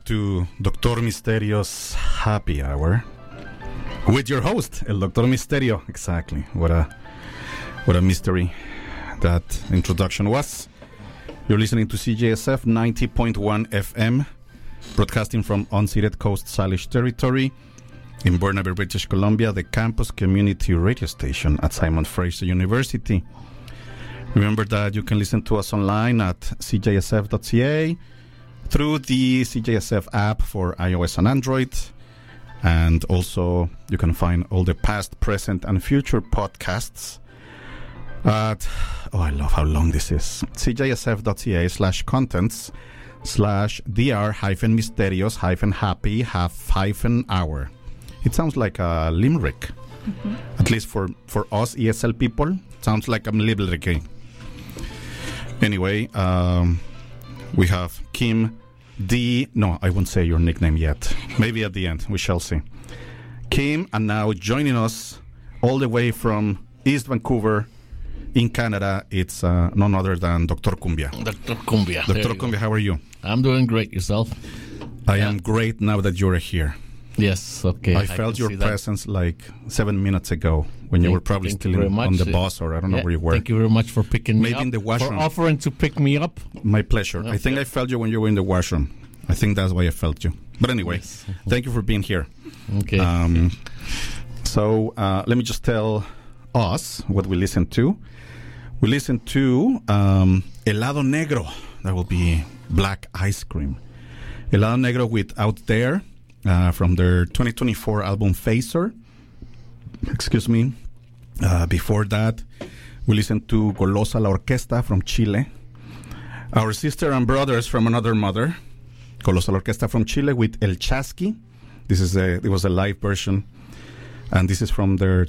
to Doctor Misterio's Happy Hour with your host, El Doctor Misterio. Exactly. What a mystery that introduction was. You're listening to CJSF 90.1 FM, broadcasting from unceded Coast Salish territory in Burnaby, British Columbia, the campus community radio station at Simon Fraser University. Remember that you can listen to us online at cjsf.ca, through the CJSF app for iOS and Android. And also, you can find all the past, present, and future podcasts at, I love how long this is, cjsf.ca/contents/dr-mysterios-happy-hour. It sounds like a limerick. Mm-hmm. At least for us ESL people, it sounds like a limerick. Anyway, we have Kim D. No, I won't say your nickname yet. Maybe at the end. We shall see. Kim, and now joining us all the way from East Vancouver in Canada, it's none other than Dr. Cumbia. Dr. Cumbia. Dr. Cumbia, how are you? I'm doing great. Yourself? I am great now that you're here. Yes, okay. I felt your presence like 7 minutes ago when you were probably still on the bus, or I don't know where you were. Thank you very much for picking me up. Maybe in the washroom. For offering to pick me up. My pleasure. Okay. I think I felt you when you were in the washroom. I think that's why I felt you. But anyway, yes. Thank you for being here. Okay. So let me just tell us what we listened to. We listened to Helado Negro. That will be black ice cream. Helado Negro with Out There. From their 2024 album Phaser. Excuse me. Before that, we listened to Golosa La Orquesta from Chile. Our sister and brothers from another mother. Golosa La Orquesta from Chile with El Chasqui. It was a live version. And this is from their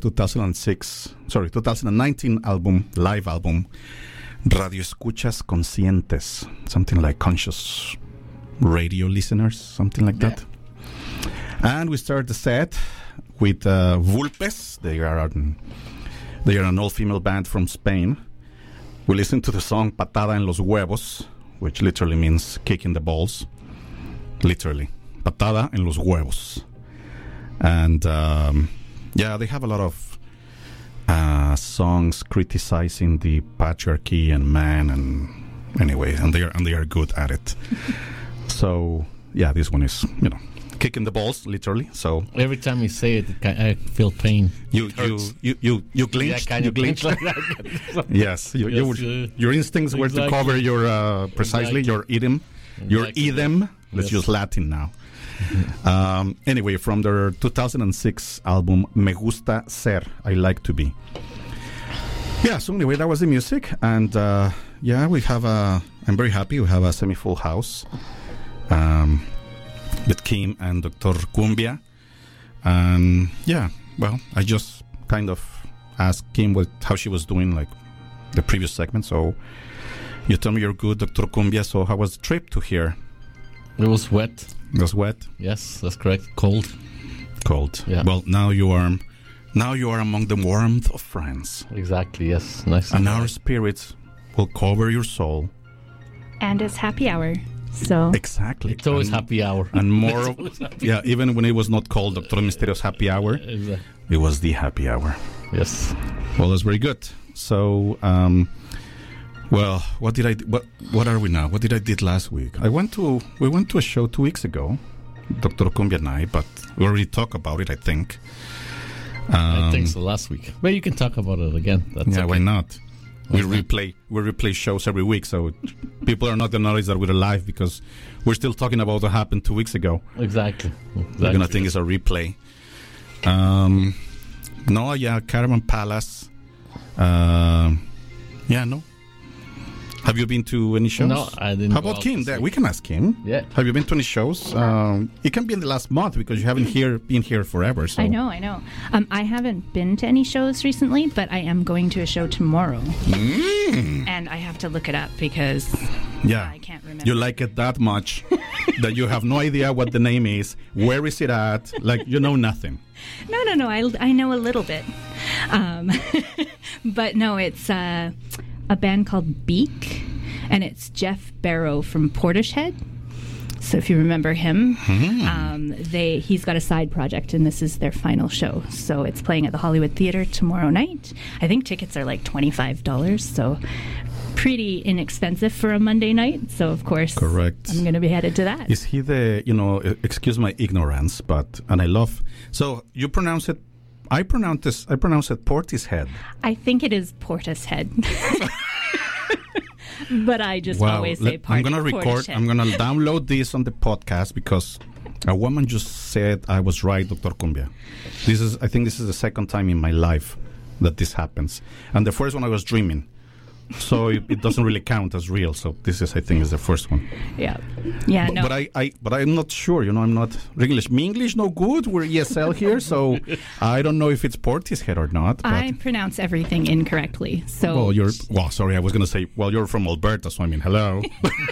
2019 live album, Radio Escuchas Conscientes. Something like conscious radio listeners, something like that. And we start the set with Vulpes. They are an all-female band from Spain. We listen to the song Patada en los Huevos, which literally means kick in the balls. Literally. Patada en los Huevos. And, they have a lot of songs criticizing the patriarchy and man, and anyway, and they are good at it. So, this one is, kicking the balls, literally. So every time you say it, I feel pain. You glitched. Yeah, you glitched. Like yes, your instincts were to cover your precisely your idiom, Let's use Latin now. Mm-hmm. Anyway, from their 2006 album Me Gusta Ser, I Like to Be. Yeah. So anyway, that was the music, and we have I'm very happy. We have a semi-full house. With Kim and Dr. Cumbia. And I just kind of asked Kim how she was doing, like the previous segment. So you told me you're good, Dr. Cumbia. So how was the trip to here? It was wet. It was wet? Yes, that's correct. Cold. Yeah. Well, now you are among the warmth of France. Exactly, yes. Nice. And our spirits will cover your soul. And it's happy hour. So exactly, it's always happy hour, and more. Even when it was not called Dr. Misterio's Happy Hour, exactly. It was the happy hour. Yes. Well, that's very good. So, what did I? What are we now? What did I did last week? We went to a show 2 weeks ago, Dr. Cumbia and I, but we already talked about it. I think. I think so. Last week, but you can talk about it again. That's okay. Why not? We replay shows every week, so people are not going to notice that we're live because we're still talking about what happened 2 weeks ago. Exactly. They're going to think it's a replay. Caravan Palace. No. Have you been to any shows? No, I didn't. How about Kim? We can ask Kim. Yeah. Have you been to any shows? It can be in the last month because you haven't been here forever. So. I know. I haven't been to any shows recently, but I am going to a show tomorrow. And I have to look it up because I can't remember. You like it that much that you have no idea what the name is. Where is it at? Like, you know nothing. No. I know a little bit. But no, it's a band called Beak, and it's Jeff Barrow from Portishead. So if you remember him, he's got a side project, and this is their final show. So it's playing at the Hollywood Theater tomorrow night. I think tickets are like $25, so pretty inexpensive for a Monday night. So of course, correct. I'm going to be headed to that. Is he the, excuse my ignorance, and I love, so you pronounce it, I pronounce it Portishead. I think it is Portishead. But I just always say I'm going to record, I'm going to download this on the podcast because a woman just said I was right, Dr. Cumbia. I think this is the second time in my life that this happens. And the first one I was dreaming. So it doesn't really count as real. So this is, I think, is the first one. Yeah. No. But I'm not sure. I'm not English. Me English no good. We're ESL here, so I don't know if it's Portishead or not. But I pronounce everything incorrectly. So sorry. I was going to say, you're from Alberta, so I mean, hello.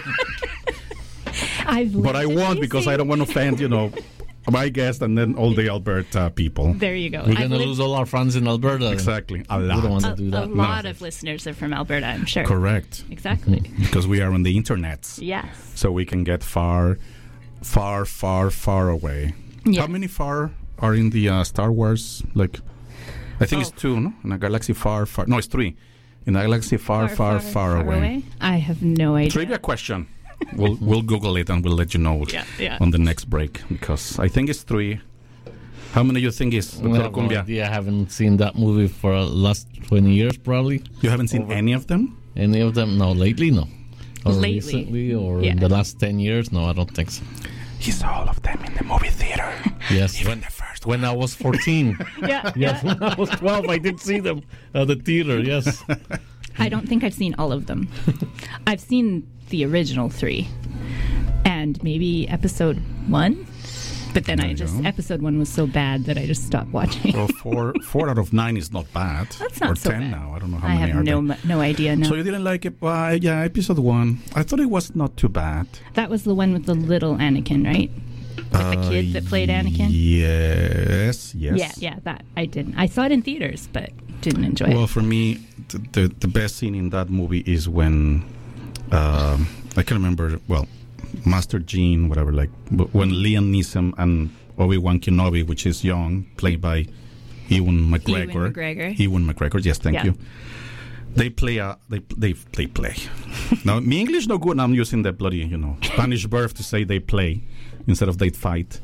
But I won't because I don't want to offend, my guest and then all the Alberta people. There you go. We're going to lose all our friends in Alberta. Exactly. A lot. We don't want to do that. A lot of listeners are from Alberta, I'm sure. Correct. Exactly. Because we are on the internet. Yes. So we can get far, far, far, far away. Yeah. How many far are in the Star Wars? I think it's 2, no? In a galaxy far, far. No, it's 3. In a galaxy far, far, far away. I have no idea. Trivia question. We'll Google it and we'll let you know on the next break because I think it's 3. How many you think is? I haven't seen that movie for the last 20 years probably. You haven't seen any of them? Any of them? No, lately no. Or lately. Recently or in the last 10 years? No, I don't think so. He saw all of them in the movie theater. Yes. When I was 14. Yes, when I was 12 I did see them at the theater, yes. I don't think I've seen all of them. I've seen the original 3 and maybe episode 1, but then episode 1 was so bad that I just stopped watching. Well, 4 out of 9 is not bad. That's not or so 10 bad. Now. I don't know how I many have no idea now. So you didn't like it? Episode 1. I thought it was not too bad. That was the one with the little Anakin, right? With the kid that played Anakin? Yes. Yeah, that I didn't. I saw it in theaters, but didn't enjoy it. Well, for me, the best scene in that movie is when I can remember, Master Gene, whatever, when Liam Neeson and Obi-Wan Kenobi, which is young, played by Ewan McGregor. Ewan McGregor, yes, thank you. They play play. Now, me English no good, and I'm using the bloody, Spanish verb to say they play instead of they fight.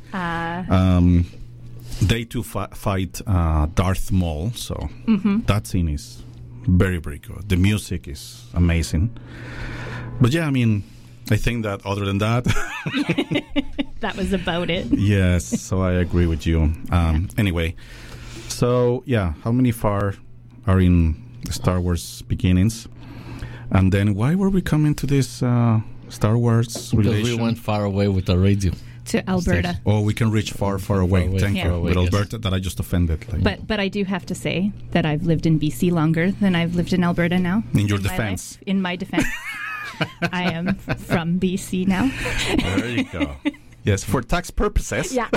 They too fight Darth Maul, so that scene is very, very good. The music is amazing. But yeah, I mean, I think that other than that... that was about it. Yes, so I agree with you. Anyway, so yeah, how many far are in Star Wars beginnings? And then why were we coming to this Star Wars relation? Because we went far away with the radio. To Alberta. Oh, we can reach far, far away. Thank you. With Alberta, that I just offended. But I do have to say that I've lived in BC longer than I've lived in Alberta now. In your defense. In my defense. I am from BC now. There you go. Yes, for tax purposes. Yeah.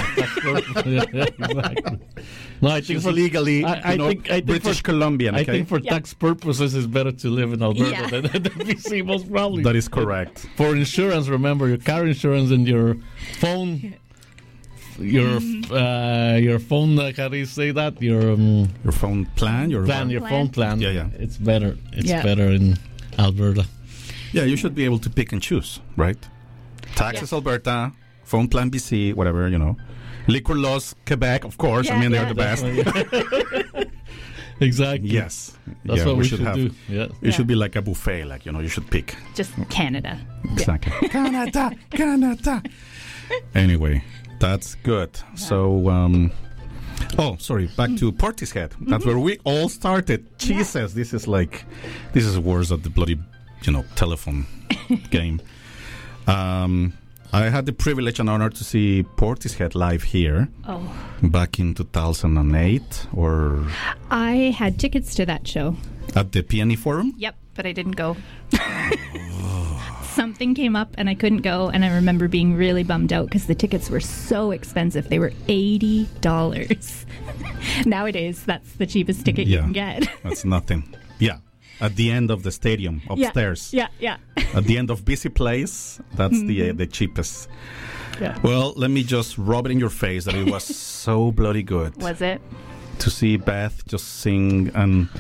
Exactly. No, I think legally, I think British Columbian. I think for tax purposes, it's better to live in Alberta than BC, most probably. That is correct. For insurance, remember your car insurance and your phone. Your phone, how do you say that? Your phone plan? Your phone plan. Yeah. It's better. It's better in Alberta. Yeah, you should be able to pick and choose, right? Taxes, Alberta, phone plan, BC, whatever, Liquor laws, Quebec, of course. Yeah, they're the best. Exactly. Yes. That's what we should do. Yeah. It should be like a buffet, you should pick. Just Canada. Exactly. Yeah. Canada. Anyway, that's good. Yeah. So, back to Portishead. That's where we all started. Jesus, this is worse than the bloody, telephone game. I had the privilege and honor to see Portishead live here back in 2008. I had tickets to that show. At the Peony Forum? Yep, but I didn't go. Something came up and I couldn't go, and I remember being really bummed out because the tickets were so expensive. They were $80. Nowadays, that's the cheapest ticket you can get. That's nothing. Yeah. at the end of the stadium upstairs. Yeah. At the end of Busy Place, that's the cheapest. Yeah. Well, let me just rub it in your face that it was so bloody good. Was it? To see Beth just sing, and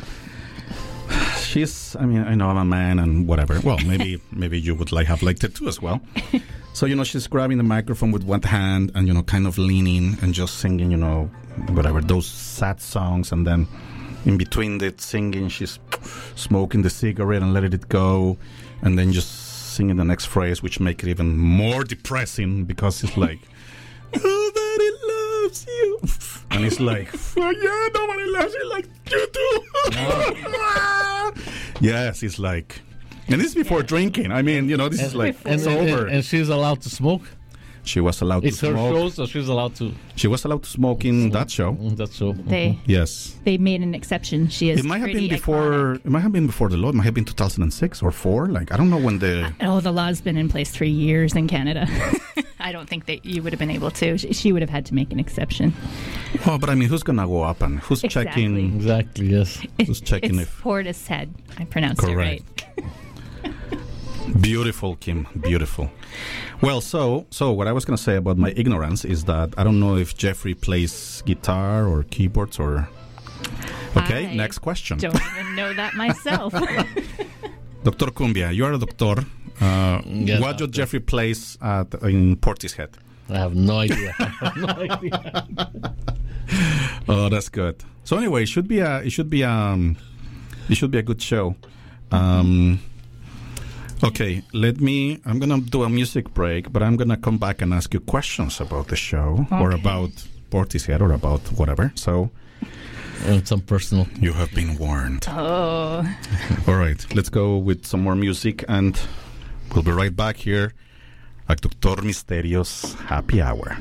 I know I'm a man and whatever. Well, maybe you would have liked it too as well. So, she's grabbing the microphone with one hand and, kind of leaning and just singing, whatever, those sad songs. And then in between the singing, she's smoking the cigarette and letting it go. And then just singing the next phrase, which make it even more depressing because it's like, oh, daddy loves you. And it's like, oh, yeah, nobody loves you like you do. Yes, it's like... And this is before drinking. I mean, this is like sober. And she's allowed to smoke? She was allowed to smoke. It's her show, so she's allowed to... She was allowed to smoke in that show. That show. Yes. They made an exception. She is It might have pretty been before... iconic. It might have been before the law. It might have been 2006 or 4. Like, I don't know when the... the law's been in place 3 years in Canada. I don't think that you would have been able to. She would have had to make an exception. Well, but I mean, who's going to go up and who's checking... Exactly, yes. Who's checking it's if... Portishead. I pronounced Correct. it right. Beautiful, Kim. Beautiful. Well, so what I was going to say about my ignorance is that I don't know if Jeffrey plays guitar or keyboards or... Okay, I next question. Don't even know that myself. Dr. Cumbia, you are a doctor. Yes, what do Jeffrey plays in Portishead? I have no idea. Oh, that's good. So anyway, it should be a good show. Okay, I'm gonna do a music break, but I'm gonna come back and ask you questions about the show or about Portishead or about whatever. So, some personal. You have been warned. Oh. All right, let's go with some more music, and we'll be right back here at Dr. Misterio's Happy Hour.